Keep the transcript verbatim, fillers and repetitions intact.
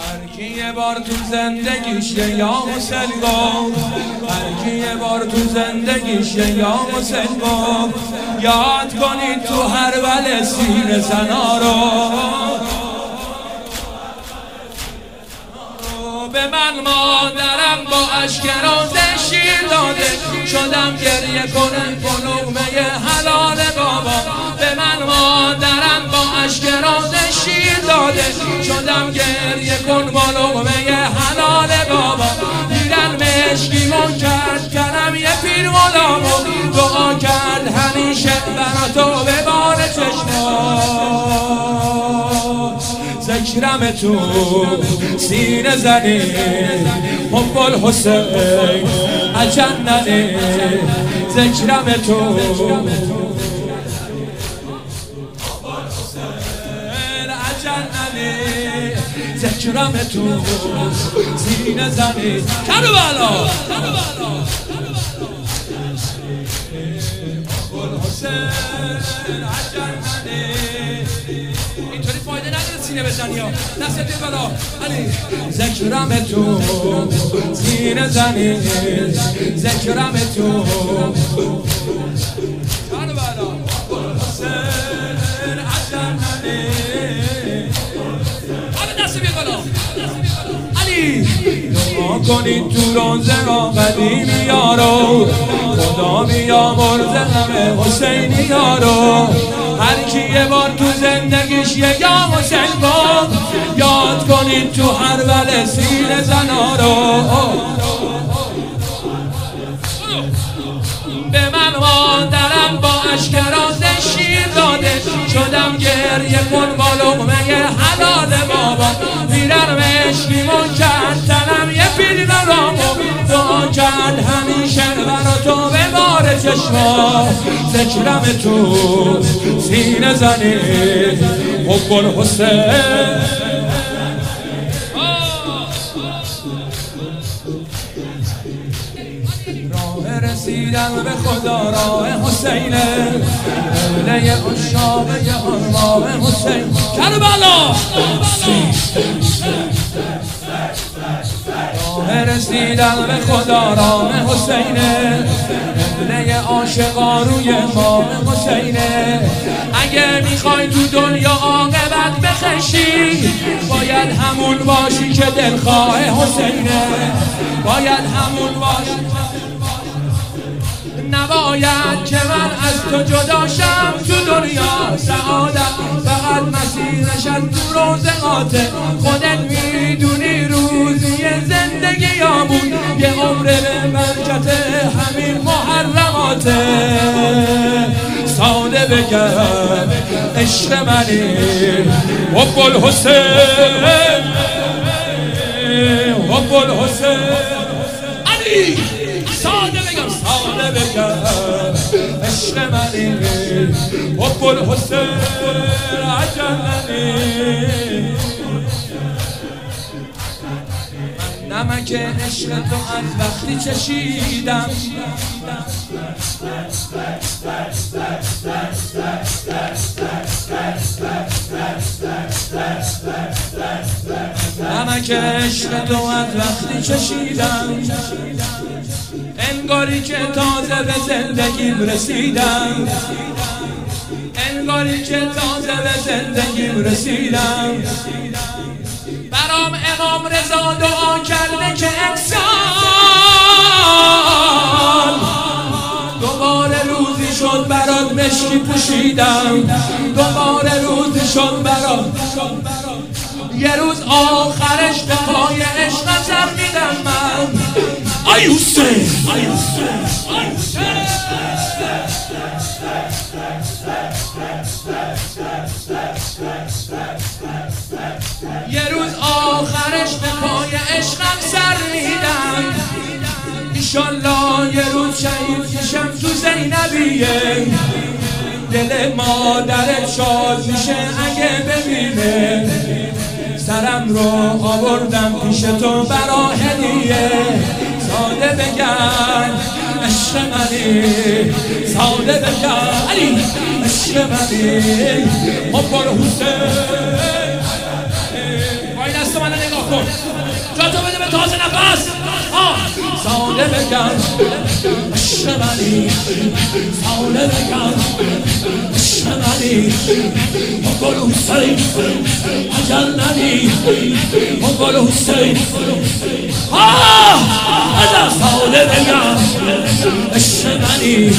هرکی یه بار تو زندگیش یا حسین گفت، هرکی یه بار تو زندگیش یا حسین گفت، یاد کنید تو هر ول سینه زنا رو. به من مادرم با اشک روزه شیر داده، شدم گریه کنن با لقمه حلال بابا. به من مادرم با اشک روزه شیر داده، شدم گریه کن با لقمه حلال بابا. دیدن مشکیمون کرد کنم یه پیر غلامو، دعا کرد همیشه برا تو به بار چشما. ذکرم تو سینه زنی حب الحسین اجننی، ذکرم تو اجننی، ذکرم تو سینه زنی. کربلا حب الحسین اجننی. اینطوری فایده نداره سینه بزنی ها، دستت بالا علی. ذکرم تو سینه زنی، ذکرم تو کربلا حسین اجننی. حالا دست بیا بالا علی. دعا کنید تو روزگار قدیمی یارو، خدا بیامرز غم حسینی یارو. هر کی یه بار تو زندگیش یه یا حسین گفت، یاد کنید تو هر ول سینه زنا رو. به من مادرم با اشک روزه شیر داده، شدم گریه کن با لقمه حلال بابا. میرن مشکیمون کرد تنم یه پیر غلامو، دعا کرد همیشه برا تو به بار چشما. ذکرم تو سینه زنی حب الحسین. راه رسیدن به خدا راه حسینه، قبله عشاق آرمان حسین. کربلا راه رسیدن به خدا راه حسینه، قبله عاشقا روی ماه حسینه. اگه میخوای تو دنیا عاقبت بخشی، باید همون باشی که دلخواه حسینه، باید همون باشی. نباید که من از تو جداشم تو دنیا، سعادت فقط مسیرشم تو روزگاته. خودت میدونی روزی زندگی یا بود، یه عمر به برکت همین محرماته. ساده بگم عشق منی حب الحسین، حب الحسین علی. ساده بگم ساده بگم عشق منی حب الحسین اجننی. من نمک عشق تو از وقتی چشیدم، نمک عشق تو از وقتی چشیدم، انگاری که تازه به زندگیم رسیدم، انگاری که تازه به زندگیم رسیدم. برام امام رضا دعا کرده که انسان دوباره روزی شد برات مشکی پوشیدم، دوباره روزی شد برات. یه روز آخرش به پای عشق سر میدم من. آی حسین، آی حسین، آی حسین. یه روز آخرش به پای عشقم سر میدم. ایشالله یه روز شهید میشم تو زینبیه، دل مادرت شاد میشه اگه ببینه. سرم رو آوردم پیش تو برا هدیه. ساده بگن عشق منی، ساده بگن علی عشق منی حب الحسین. منو نگاه کن جاتو بده به تازه نفس آه ساله بگم عشق منی ساله بگم عشق منی مقل حسین عجل ندی مقل حسین آه ازا ساله بگم عشق منی